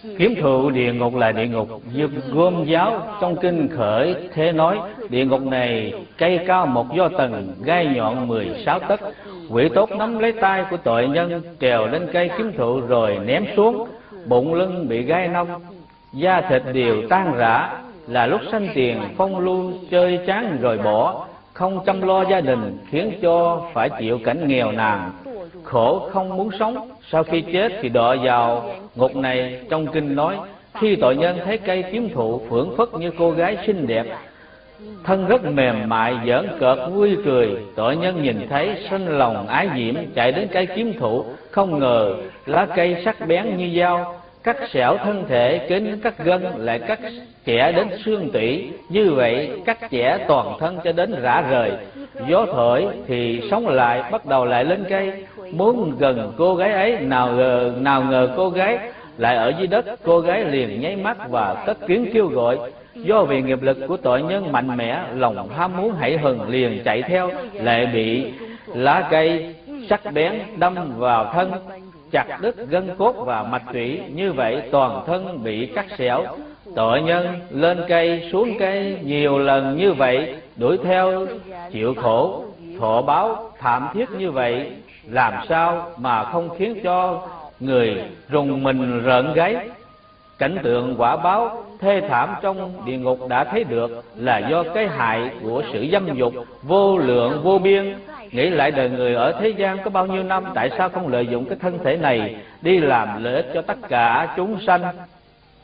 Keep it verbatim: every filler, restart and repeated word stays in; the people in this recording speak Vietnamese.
Kiếm thụ địa ngục là địa ngục như gươm giáo. Trong kinh Khởi Thế nói, địa ngục này cây cao một do tầng, gai nhọn mười sáu tấc. Quỷ tốt nắm lấy tay của tội nhân, trèo lên cây kiếm thụ rồi ném xuống. Bụng lưng bị gai nông, da thịt đều tan rã. Là lúc sanh tiền phong lưu chơi chán rồi bỏ, không chăm lo gia đình, khiến cho phải chịu cảnh nghèo nàn, khổ không muốn sống. Sau khi chết thì đọa vào ngục này. Trong kinh nói, khi tội nhân thấy cây kiếm thụ phưởng phất như cô gái xinh đẹp, thân rất mềm mại, giỡn cợt vui cười, tội nhân nhìn thấy sanh lòng ái diễm, chạy đến cây kiếm thụ. Không ngờ lá cây sắc bén như dao, cắt xẻo thân thể, kính cắt gân, lại cắt chẻ đến xương tủy. Như vậy cắt chẻ toàn thân cho đến rã rời. Gió thổi thì sống lại, bắt đầu lại lên cây. Muốn gần cô gái ấy, nào ngờ, nào ngờ cô gái lại ở dưới đất. Cô gái liền nháy mắt và cất tiếng kêu gọi. Do vì nghiệp lực của tội nhân mạnh mẽ, lòng ham muốn hãi hừng liền chạy theo, lại bị lá cây sắc bén đâm vào thân, chặt đứt gân cốt và mạch tủy. Như vậy toàn thân bị cắt xẻo. Tội nhân lên cây xuống cây nhiều lần như vậy, đuổi theo chịu khổ thọ báo thảm thiết như vậy, làm sao mà không khiến cho người rùng mình rợn gáy. Cảnh tượng quả báo thê thảm trong địa ngục đã thấy được, là do cái hại của sự dâm dục vô lượng vô biên. Nghĩ lại đời người ở thế gian có bao nhiêu năm, tại sao không lợi dụng cái thân thể này đi làm lợi ích cho tất cả chúng sanh?